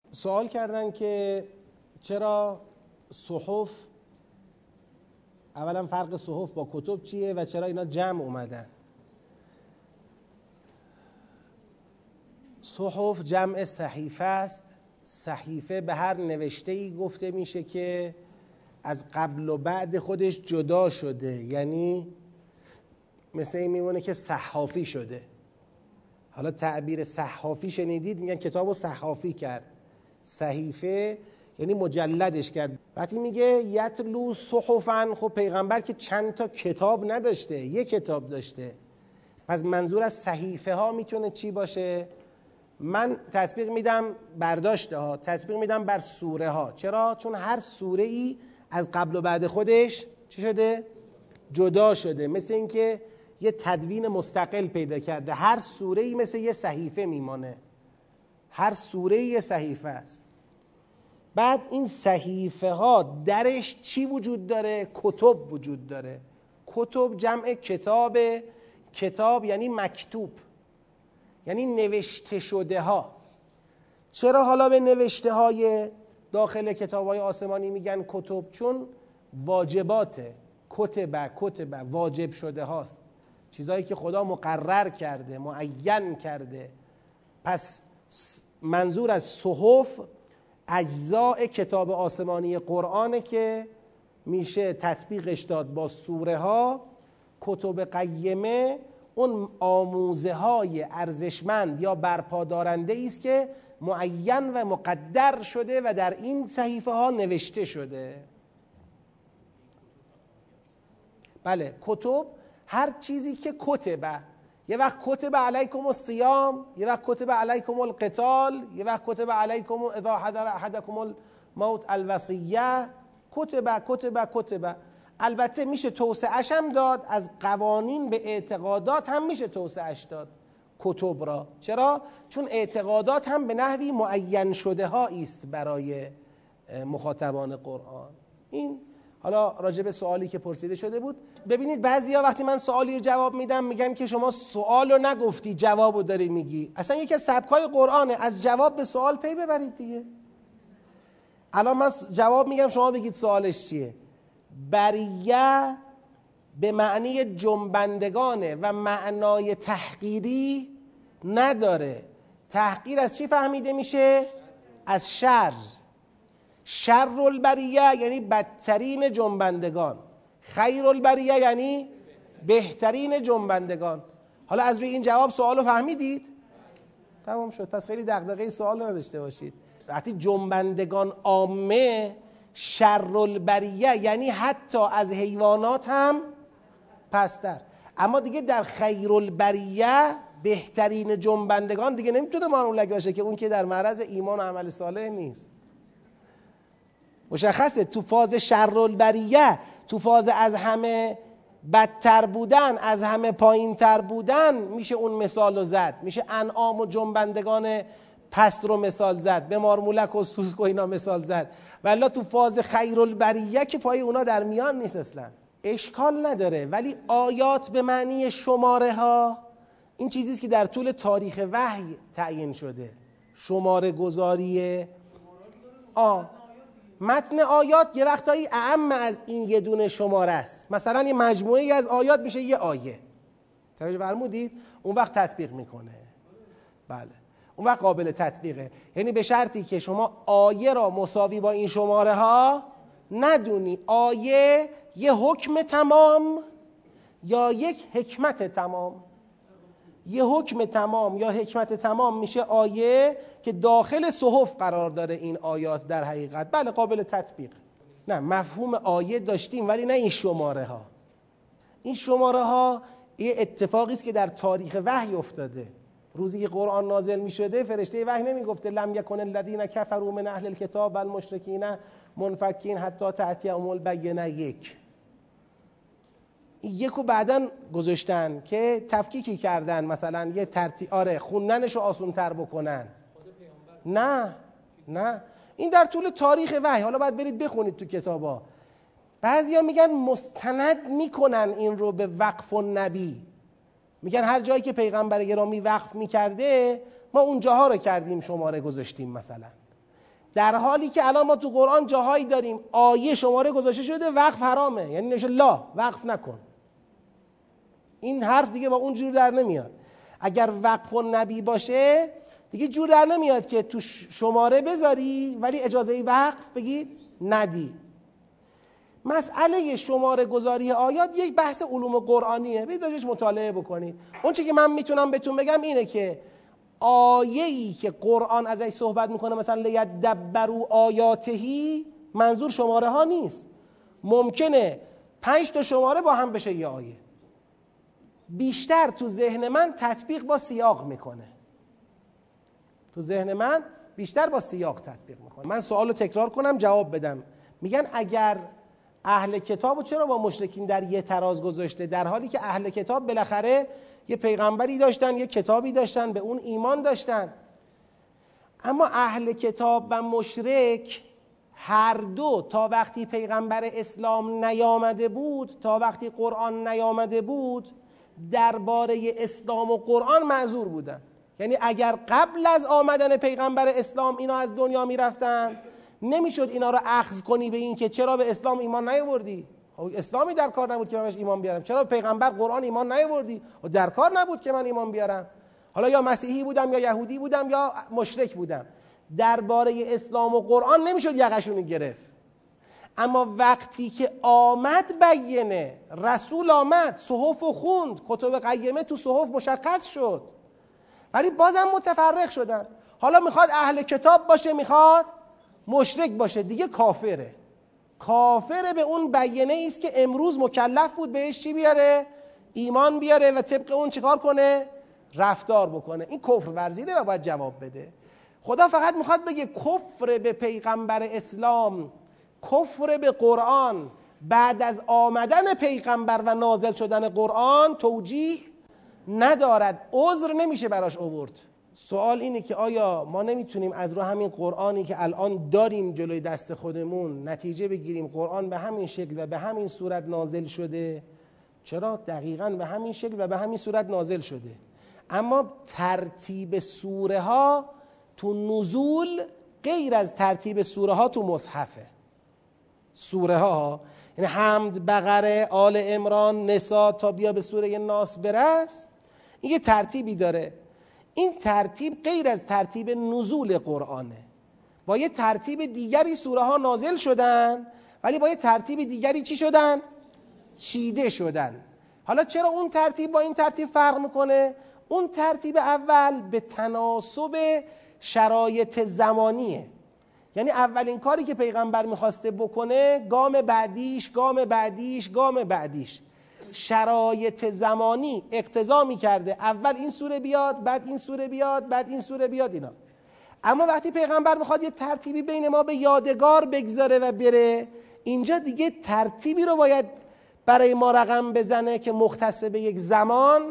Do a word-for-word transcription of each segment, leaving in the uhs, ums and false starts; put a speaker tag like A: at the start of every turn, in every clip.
A: سوال کردن که چرا صحف، اولا فرق صحف با کتب چیه و چرا اینا جمع اومدن. صحف جمع صحیفه است. صحیفه به هر نوشته‌ای گفته میشه که از قبل و بعد خودش جدا شده، یعنی مثل این میمونه که صحافی شده. حالا تعبیر صحافی شنیدید، میگن کتابو صحافی کرد. صحیفه یعنی مجلدش کرد. وقتی میگه یتلو صحفن، خب پیغمبر که چند تا کتاب نداشته، یک کتاب داشته. پس منظور از صحیفه ها میتونه چی باشه؟ من تطبیق میدم برداشته ها، تطبیق میدم بر سوره ها. چرا؟ چون هر سوره ای از قبل و بعد خودش چی شده؟ جدا شده. مثل اینکه یه تدوین مستقل پیدا کرده. هر سوره ای مثل یه صحیفه میمانه. هر سوره ای یه صحیفه است. بعد این صحیفه ها درش چی وجود داره؟ کتب وجود داره. کتب جمع کتاب. کتاب یعنی مکتوب، یعنی نوشته شده ها. چرا حالا به نوشته های داخل کتاب های آسمانی میگن کتب؟ چون واجباته. کتب کتب واجب شده هاست، چیزهایی که خدا مقرر کرده، معین کرده. پس منظور از صحف اجزاء کتاب آسمانی قرآنه که میشه تطبیقش داد با سوره ها. کتب قیمه اون آموزه های ارزشمند یا برپادارنده است که معین و مقدر شده و در این صحیفه ها نوشته شده. بله، کتب هر چیزی که کتبه. یه وقت کتب علیکم الصیام، یه وقت کتب علیکم القتال، یه وقت کتب علیکم اذا حضر احدکم الموت الوصیه. کتب کتب کتب. البته میشه توسعه‌اش هم داد، از قوانین به اعتقادات هم میشه توسعه‌اش داد کتب را. چرا؟ چون اعتقادات هم به نحوی معین شده ها است برای مخاطبان قرآن. این حالا راجع به سوالی که پرسیده شده بود. ببینید بعضیا وقتی من سوالی رو جواب میدم میگن که شما سوال رو نگفتی، جواب رو داری میگی. اصلا یکی از سبکای قرآنه، از جواب به سوال پی ببرید دیگه. الان من جواب میگم، شما بگید سوالش چیه. بریه به معنی جنبندگانه و معنای تحقیری نداره. تحقیر از چی فهمیده میشه؟ از شر. شر البریه یعنی بدترین جنبندگان، خیر البریه یعنی بهترین جنبندگان. حالا از روی این جواب سوالو فهمیدید؟ تمام شد. پس خیلی دغدغه سوال نداشته باشید. وقتی جنبندگان عامه، شر البریه یعنی حتی از حیوانات هم پستر. اما دیگه در خیر البریه بهترین جنبندگان دیگه نمیتونه مانولک باشه که اون که در معرض ایمان و عمل صالح نیست. مشخصه تو فاز شر البریه، تو فاز از همه بدتر بودن، از همه پایین تر بودن، میشه اون مثال رو زد. میشه انعام و جنبندگان پست رو مثال زد، به مارمولک و سوسک و اینا مثال زد. ولی تو فاز خیر البریه که پای اونا در میان نیست اصلا. اشکال نداره. ولی آیات به معنی شماره ها، این چیزیست که در طول تاریخ وحی تعیین شده. شماره گذاری آ متن آیات یه وقتایی اعم از این یه دونه شماره است. مثلا یه مجموعه از آیات میشه یه آیه. توجه فرمودید؟ اون وقت تطبیق میکنه. بله، اون وقت قابل تطبیقه. یعنی به شرطی که شما آیه را مساوی با این شماره ها ندونی. آیه یه حکم تمام یا یک حکمت تمام. یه حکم تمام یا حکمت تمام میشه آیه که داخل صحف قرار داره این آیات در حقیقت. بله، قابل تطبیق. نه، مفهوم آیه داشتیم ولی نه این شماره ها. این شماره ها یه اتفاقی است که در تاریخ وحی افتاده. روزی که قرآن نازل می شده فرشته وحی نمی گفته لم یکن الذین کفروا من اهل الکتاب والمشرکین منفکین حتی تأتیهم البینه. یک یکو بعدن گذاشتن که تفکیکی کردن، مثلا یه ترتیب، آره خوندنش رو آسون تر بکنن. نه نه، این در طول تاریخ وحی. حالا باید برید بخونید تو کتابا. بعضیا میگن مستند میکنن این رو به وقف النبی. میگن هر جایی که پیغمبر گرامی وقف میکرده ما اونجاها رو کردیم شماره گذاشتیم مثلا. در حالی که الان ما تو قرآن جاهایی داریم آیه شماره گذاشته شده وقف حرامه، یعنی نوشته لا وقف نکن. این حرف دیگه با اون جور در نمیاد. اگر وقف النبی باشه دیگه جور در نمیاد که تو شماره بذاری ولی اجازه وقف بگید ندی. مسئله شماره گذاری آیات یک بحث علوم قرآنیه، بیایید مطالعه بکنید. اون چیزی که من میتونم بهتون بگم اینه که آیه‌ای که قرآن ازش صحبت میکنه مثلا لیدبروا آیاتهی، منظور شماره ها نیست. ممکنه پنج تا شماره با هم بشه یه آیه. بیشتر تو ذهن من تطبیق با سیاق میکنه. تو ذهن من بیشتر با سیاق تطبیق میکنه. من سوالو تکرار کنم جواب بدم. میگن اگر اهل کتابو چرا با مشرکین در یه تراز گذاشته، در حالی که اهل کتاب بالاخره یه پیغمبری داشتن، یه کتابی داشتن، به اون ایمان داشتن. اما اهل کتاب و مشرک هر دو تا وقتی پیغمبر اسلام نیامده بود، تا وقتی قرآن نیامده بود، درباره اسلام و قرآن معذور بودن. یعنی اگر قبل از آمدن پیغمبر اسلام اینا از دنیا میرفتن، نمیشد اینا رو اخذ کنی به این که چرا به اسلام ایمان نیاوردی؟ اسلامی در کار نبود که من بهش ایمان بیارم. چرا پیغمبر قرآن ایمان نیاوردی؟ و در کار نبود که من ایمان بیارم. حالا یا مسیحی بودم یا یهودی بودم یا مشرک بودم، درباره اسلام و قرآن نمیشد یقشونو گرفت. اما وقتی که آمد بینه، رسول آمد، صحف و خوند، کتب قیمه تو صحف مشخص شد، ولی بازم متفرق شدن. حالا میخواد اهل کتاب باشه، میخواد مشرک باشه، دیگه کافره. کافر به اون بیانیه است که امروز مکلف بود بهش چی بیاره؟ ایمان بیاره و طبق اون چیکار کنه؟ رفتار بکنه. این کفر ورزیده و باید جواب بده. خدا فقط میخواد بگه کفر به پیغمبر اسلام، کفر به قرآن بعد از آمدن پیغمبر و نازل شدن قرآن توجیه ندارد، عذر نمیشه براش آورد. سوال اینه که آیا ما نمیتونیم از رو همین قرآنی که الان داریم جلوی دست خودمون نتیجه بگیریم قرآن به همین شکل و به همین صورت نازل شده؟ چرا؟ دقیقاً به همین شکل و به همین صورت نازل شده. اما ترتیب سوره ها تو نزول غیر از ترتیب سوره ها تو مصحفه. سوره ها یعنی حمد، بقره، آل عمران، نساء تا بیا به سوره ناس برس، این یه ترتیبی داره. این ترتیب غیر از ترتیب نزول قرآنه. با یه ترتیب دیگری سوره ها نازل شدن، ولی با یه ترتیب دیگری چی شدن؟ چیده شدن. حالا چرا اون ترتیب با این ترتیب فرق میکنه؟ اون ترتیب اول به تناسب شرایط زمانیه. یعنی اولین کاری که پیغمبر میخواسته بکنه، گام بعدیش، گام بعدیش، گام بعدیش، شرایط زمانی اقتضا میکرده اول این سوره بیاد، بعد این سوره بیاد، بعد این سوره بیاد اینا. اما وقتی پیغمبر میخواد یه ترتیبی بین ما به یادگار بگذاره و بره، اینجا دیگه ترتیبی رو باید برای ما رقم بزنه که مختص به یک زمان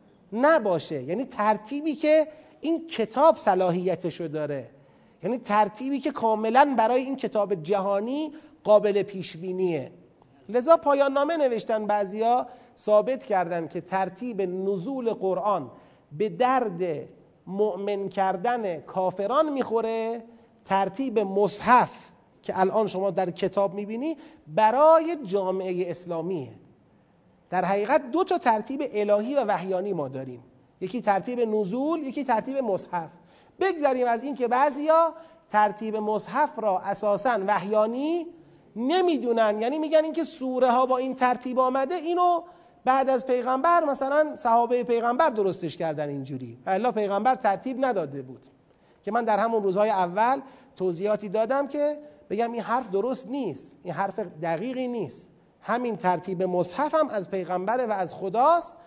A: نباشه. یعنی ترتیبی که این کتاب صلاحیتشو داره، یعنی ترتیبی که کاملا برای این کتاب جهانی قابل پیش بینیه. لذا پایان نامه نوشتن بعضیا، ثابت کردن که ترتیب نزول قرآن به درد مؤمن کردن کافران میخوره، ترتیب مصحف که الان شما در کتاب میبینی برای جامعه اسلامیه. در حقیقت دو تا ترتیب الهی و وحیانی ما داریم، یکی ترتیب نزول، یکی ترتیب مصحف. بگذاریم از این که بعضیا ترتیب مصحف را اساساً وحیانی نمیدونن، یعنی میگن این که سوره ها با این ترتیب آمده، اینو بعد از پیغمبر مثلا صحابه پیغمبر درستش کردن اینجوری، الا پیغمبر ترتیب نداده بود. که من در همون روزهای اول توضیحاتی دادم که بگم این حرف درست نیست، این حرف دقیقی نیست. همین ترتیب مصحف هم از پیغمبر و از خداست،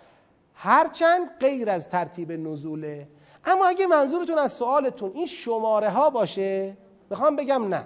A: هرچند غیر از ترتیب نزوله. اما اگه منظورتون از سوالتون این شماره ها باشه، میخوام بگم نه.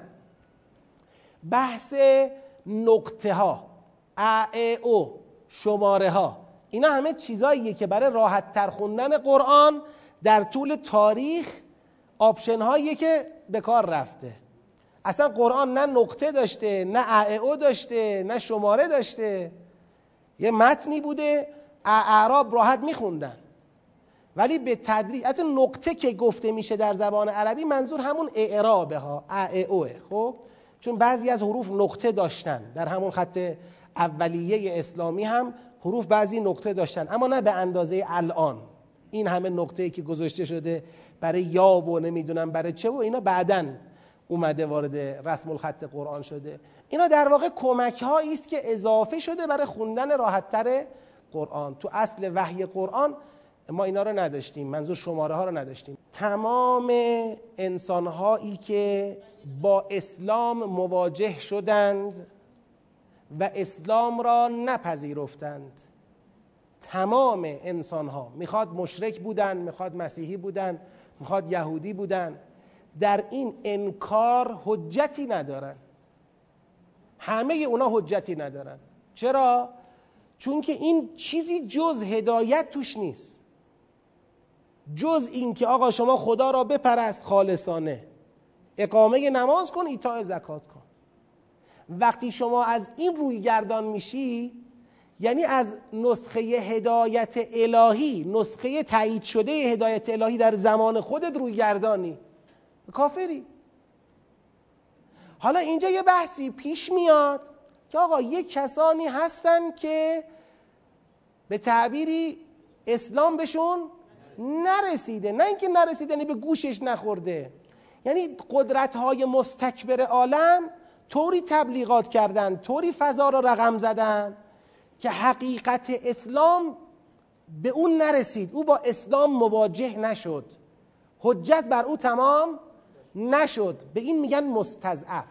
A: بحث نقطه ها، ا ا او، شماره ها، اینا همه چیزاییه که برای راحت تر خوندن قرآن در طول تاریخ آپشن هاییه که به کار رفته. اصلا قرآن نه نقطه داشته، نه ا ا او داشته، نه شماره داشته. یه متنی بوده، اعراب راحت میخوندن. ولی به تدریج از نقطه که گفته میشه در زبان عربی منظور همون اعرابه ها، ا اوه. خب چون بعضی از حروف نقطه داشتن، در همون خط اولیه اسلامی هم حروف بعضی نقطه داشتن، اما نه به اندازه الان این همه نقطه‌ای که گذاشته شده برای یا و نمیدونم برای چه و اینا بعدن اومده وارد رسم الخط قرآن شده. اینا در واقع کمک هایی است که اضافه شده برای خوندن راحت‌تر قرآن. تو اصل وحی قرآن ما اینا رو نداشتیم، منظور شماره ها رو نداشتیم. تمام انسان هایی که با اسلام مواجه شدند و اسلام را نپذیرفتند، تمام انسان ها، میخواد مشرک بودن، میخواد مسیحی بودن، میخواد یهودی بودن، در این انکار حجتی ندارن. همه اونا حجتی ندارن. چرا؟ چون که این چیزی جز هدایت توش نیست، جز این که آقا شما خدا را بپرست خالصانه، اقامه نماز کن، ایتاء زکات کن. وقتی شما از این روی گردان میشی، یعنی از نسخه هدایت الهی، نسخه تایید شده هدایت الهی در زمان خودت روی گردانی، کافری. حالا اینجا یه بحثی پیش میاد که آقا یه کسانی هستن که به تعبیری اسلام بهشون نرسیده، نه اینکه نرسیده یعنی به گوشش نخورده، یعنی قدرت‌های مستکبر عالم طوری تبلیغات کردن، طوری فضا را رقم زدن که حقیقت اسلام به اون نرسید، او با اسلام مواجه نشد، حجت بر او تمام نشد. به این میگن مستضعف.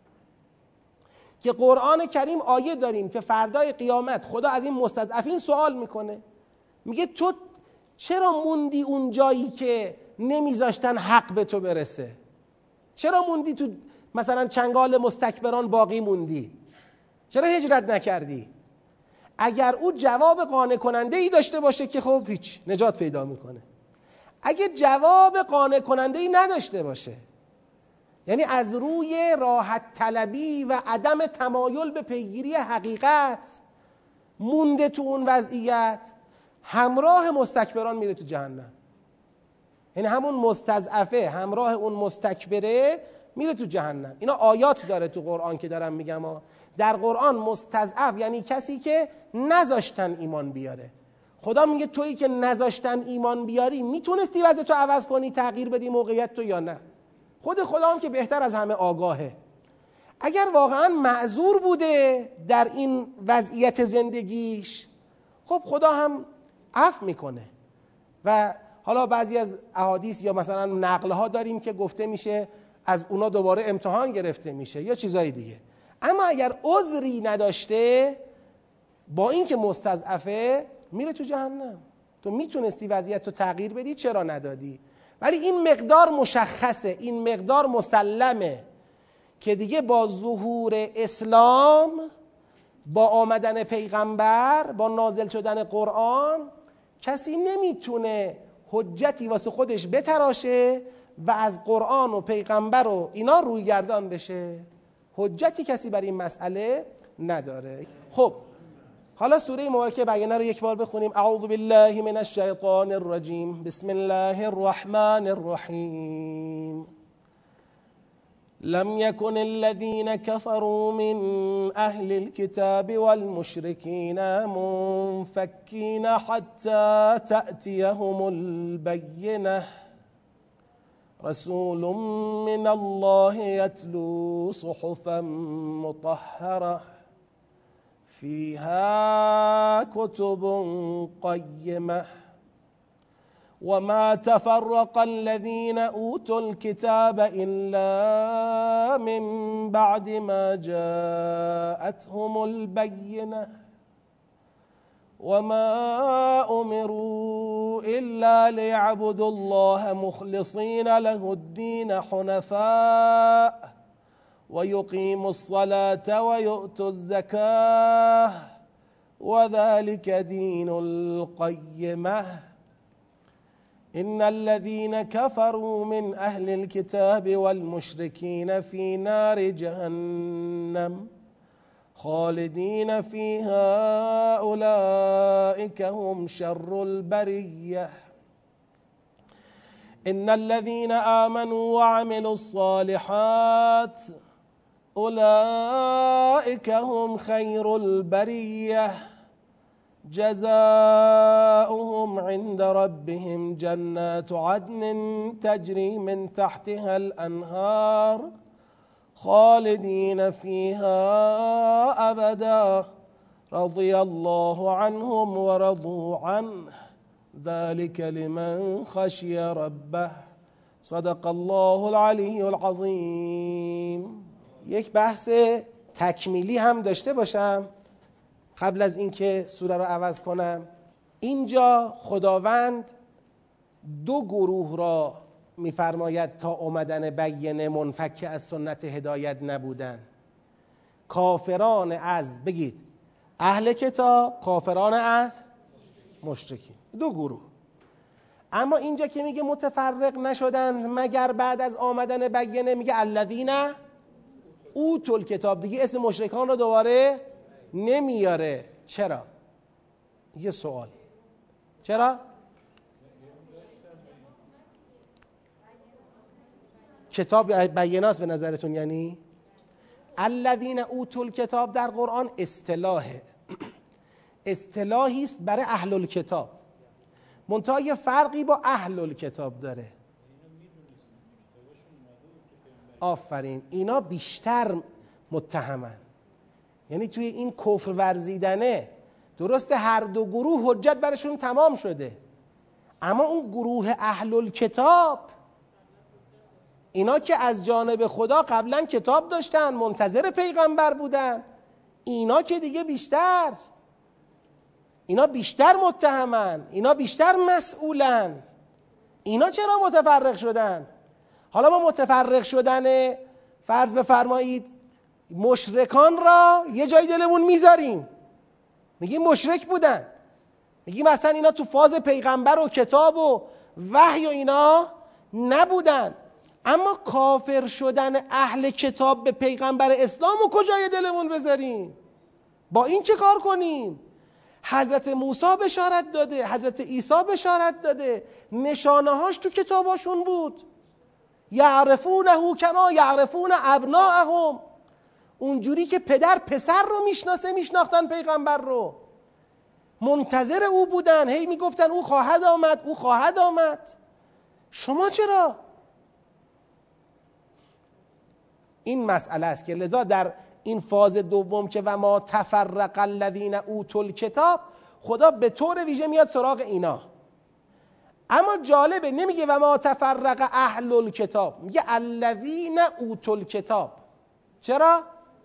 A: که قرآن کریم آیه داریم که فردای قیامت خدا از این مستضعفین سوال میکنه، میگه تو چرا موندی اون جایی که نمیذاشتن حق به تو برسه؟ چرا موندی تو مثلا چنگال مستکبران باقی موندی؟ چرا هجرت نکردی؟ اگر او جواب قانع کننده ای داشته باشه که خب هیچ، نجات پیدا میکنه. اگه جواب قانع کننده ای نداشته باشه، یعنی از روی راحت طلبی و عدم تمایل به پیگیری حقیقت مونده تو اون وضعیت، همراه مستکبران میره تو جهنم. یعنی همون مستضعفه همراه اون مستکبره میره تو جهنم. اینا آیات داره تو قرآن که دارم میگم ها. در قرآن مستضعف یعنی کسی که نذاشتن ایمان بیاره. خدا میگه تویی که نذاشتن ایمان بیاری میتونستی وضع تو عوض کنی، تغییر بدی موقعیت تو یا نه؟ خود خدا هم که بهتر از همه آگاهه. اگر واقعا معذور بوده در این وضعیت زندگیش، خب خدا هم عفو میکنه. و حالا بعضی از احادیث یا مثلا نقلها داریم که گفته میشه از اونا دوباره امتحان گرفته میشه یا چیزای دیگه. اما اگر عذری نداشته، با اینکه مستضعفه، میره تو جهنم. تو میتونستی وضعیت رو تغییر بدی، چرا ندادی؟ ولی این مقدار مشخصه، این مقدار مسلمه که دیگه با ظهور اسلام، با آمدن پیغمبر، با نازل شدن قرآن، کسی نمیتونه حجتی واسه خودش بتراشه و از قرآن و پیغمبر و اینا روی گردان بشه. حجتی کسی بر این مسئله نداره. خب حالا سوره مبارکه بینه رو یک بار بخونیم. اعوذ بالله من الشیطان الرجیم، بسم الله الرحمن الرحیم. لم يكن الذين كفروا من أهل الكتاب والمشركين منفكين حتى تأتيهم البينة رسول من الله يتلو صحفا مطهرة فيها كتب قيمة وما تفرق الذين أوتوا الكتاب إلا من بعد ما جاءتهم البينة وما أمروا إلا ليعبدوا الله مخلصين له الدين حنفاء ويقيموا الصلاة ويؤتوا الزكاة وذلك دين القيمة إن الذين كفروا من أهل الكتاب والمشركين في نار جهنم خالدين فيها أولئك هم شر البرية ان الذين آمنوا وعملوا الصالحات اولئك هم خیر البریه جزاؤهم عند ربهم جنات عدن تجري من تحتها الأنهار خالدين فيها أبدا رضي الله عنهم ورضوا عنه ذلك لمن خشي ربه صدق الله العلی العظیم. یک بحث تکمیلی هم داشته باشم قبل از اینکه سوره رو عوض کنم. اینجا خداوند دو گروه را میفرماید تا آمدن بیینه منفک از سنت هدایت نبودن. کافران از بگید اهل کتاب، کافران از مشرکین، دو گروه. اما اینجا که میگه متفرق نشدند مگر بعد از آمدن بیینه، میگه الذین اوتوا الکتاب، دیگه اسم مشرکان رو دوباره نمیاره. چرا؟ یه سوال، چرا؟ کتاب بیاناست به نظرتون؟ یعنی الذین اوتوا الکتاب در قرآن اصطلاحه، اصطلاحی است برای اهل الکتاب، منتها یه فرقی با اهل الکتاب داره. آفرین، اینا بیشتر متهمن، یعنی توی این کفر ورزیدنه درسته هر دو گروه حجت برشون تمام شده، اما اون گروه اهل الکتاب اینا که از جانب خدا قبلا کتاب داشتن، منتظر پیغمبر بودن، اینا که دیگه بیشتر اینا بیشتر متهمن، اینا بیشتر مسئولن. اینا چرا متفرق شدن؟ حالا ما متفرق شدن فرض بفرمایید مشرکان را یه جای دلمون میذاریم، میگیم مشرک بودن، میگیم مثلا اینا تو فاز پیغمبر و کتاب و وحی و اینا نبودن. اما کافر شدن اهل کتاب به پیغمبر اسلام و کجای دلمون بذاریم؟ با این چه کار کنیم؟ حضرت موسی بشارت داده، حضرت عیسی بشارت داده، نشانه هاش تو کتاباشون بود. یعرفونه کما یعرفون ابناءهم، اونجوری که پدر پسر رو میشناسه میشناختن پیغمبر رو، منتظر او بودن، هی میگفتن او خواهد آمد، او خواهد آمد. شما چرا؟ این مسئله است که لذا در این فاز دوم که و ما تفرق الذین اوتوا الکتاب، خدا به طور ویژه میاد سراغ اینا. اما جالبه نمیگه و ما تفرق اهل الکتاب، میگه الذین اوتوا الکتاب. چرا؟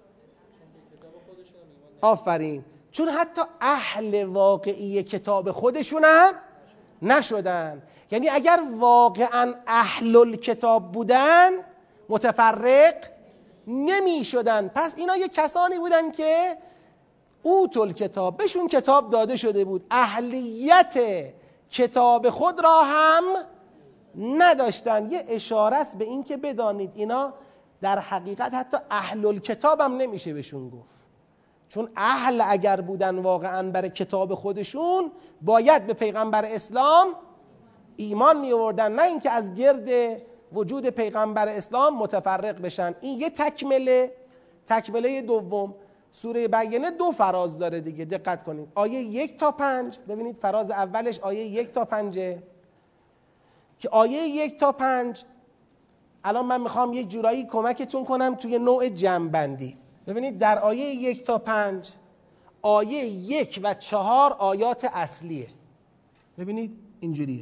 A: آفرین، چون حتی اهل واقعی کتاب خودشون هم نشدن. یعنی اگر واقعا اهل الکتاب بودن متفرق نمی شدن. پس اینا یه کسانی بودن که اوتوا الکتاب، بهشون کتاب داده شده بود، اهلیت کتاب خود را هم نداشتن. یه اشاره است به این که بدانید اینا در حقیقت حتی اهل الکتاب هم نمیشه بهشون گفت، چون اهل اگر بودن واقعا برای کتاب خودشون باید به پیغمبر اسلام ایمان می آوردن، نه اینکه از گرد وجود پیغمبر اسلام متفرق بشن. این یه تکمله. تکمله دوم سوره بیینه دو فراز داره دیگه، دقت کنید. آیه یک تا پنج، ببینید فراز اولش آیه یک تا پنجه که آیه یک تا پنج الان من میخوام یک جورایی کمکتون کنم توی نوع جمع‌بندی. ببینید در آیه یک تا پنج، آیه یک و چهار آیات اصلیه. ببینید اینجوریه: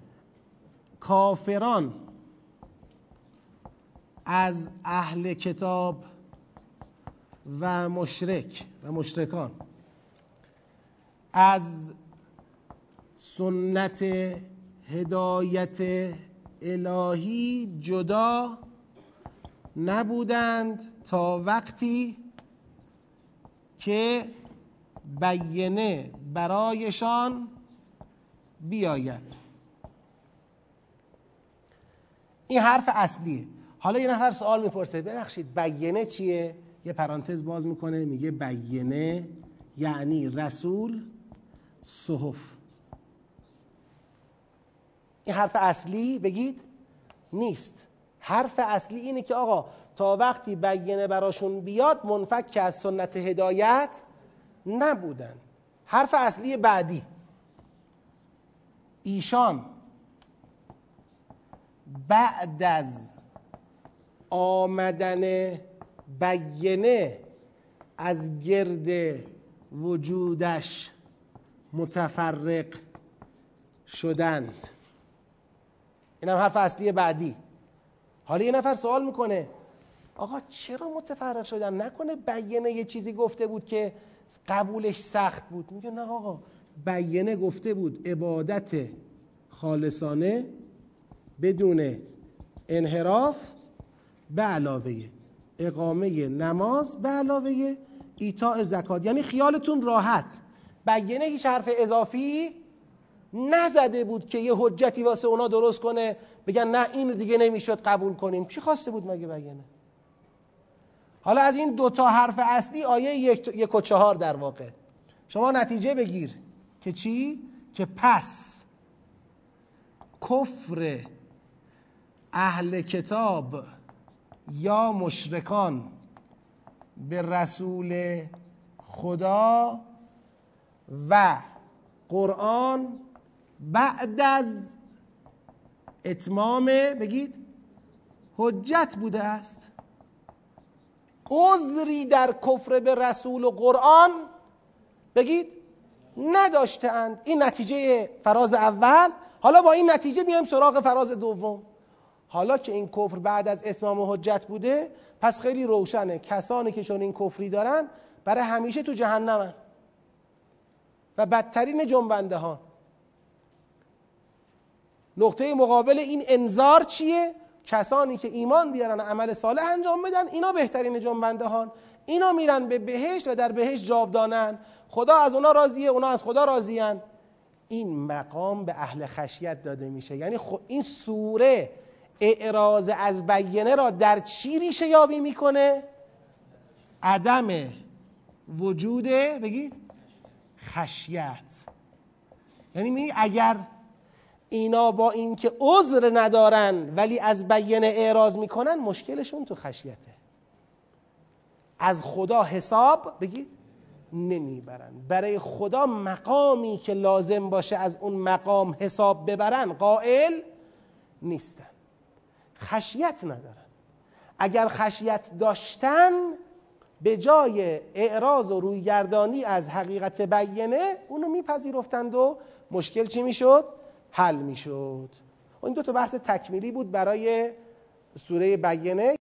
A: کافران از اهل کتاب و مشرک و مشرکان از سنت هدایت الهی جدا نبودند تا وقتی که بیینه برایشان بیاید. این حرف اصلیه. حالا یه نفر سوال میپرسه ببخشید بیینه چیه؟ یه پرانتز باز میکنه میگه بیینه یعنی رسول، صحف. این حرف اصلی بگید نیست. حرف اصلی اینه که آقا تا وقتی بیانه براشون بیاد منفک از سنت هدایت نبودن. حرف اصلی بعدی، ایشان بعد از آمدن بیانه از گرد وجودش متفرق شدند. این هم حرف اصلی بعدی. حالا یه نفر سوال میکنه آقا چرا متفرق شدن؟ نکنه بیانه یه چیزی گفته بود که قبولش سخت بود؟ میگه نه آقا، بیانه گفته بود عبادت خالصانه بدون انحراف به علاوه اقامه نماز به علاوه ایتاء زکات. یعنی خیالتون راحت، بیانه هیچ حرف اضافی نزده بود که یه حجتی واسه اونا درست کنه بگن نه این دیگه نمیشد قبول کنیم. چی خواسته بود مگه بیانه؟ حالا از این دوتا حرف اصلی آیه یک, یک و چهار در واقع شما نتیجه بگیر که چی؟ که پس کفر اهل کتاب یا مشرکان به رسول خدا و قرآن بعد از اتمام بگید حجت بوده است. عذری در کفر به رسول و قرآن بگید نداشتند. این نتیجه فراز اول. حالا با این نتیجه میایم سراغ فراز دوم. حالا که این کفر بعد از اتمام حجت بوده، پس خیلی روشنه کسانی که چون این کفری دارن برای همیشه تو جهنمن و بدترین جنبنده ها. نقطه مقابل این انذار چیه؟ کسانی که ایمان بیارن عمل صالح انجام بدن اینا بهترین جنبنده ها، اینا میرن به بهشت و در بهشت جاودانن. خدا از اونا راضیه، اونا از خدا راضیان. این مقام به اهل خشیت داده میشه. یعنی این سوره اعراض از بیانه را در چی ریشه یابی میکنه؟ عدم وجود بگید خشیت. یعنی میگه اگر اینا با این که عذر ندارن ولی از بیانه اعراض میکنن، مشکلشون تو خشیته. از خدا حساب بگید نمیبرن. برای خدا مقامی که لازم باشه از اون مقام حساب ببرن قائل نیستن. خشیت ندارن. اگر خشیت داشتن به جای اعراض و رویگردانی از حقیقت بیانه اونو میپذیرفتند و مشکل چی میشد؟ حل میشد. این دو تا بحث تکمیلی بود برای سوره بیانه.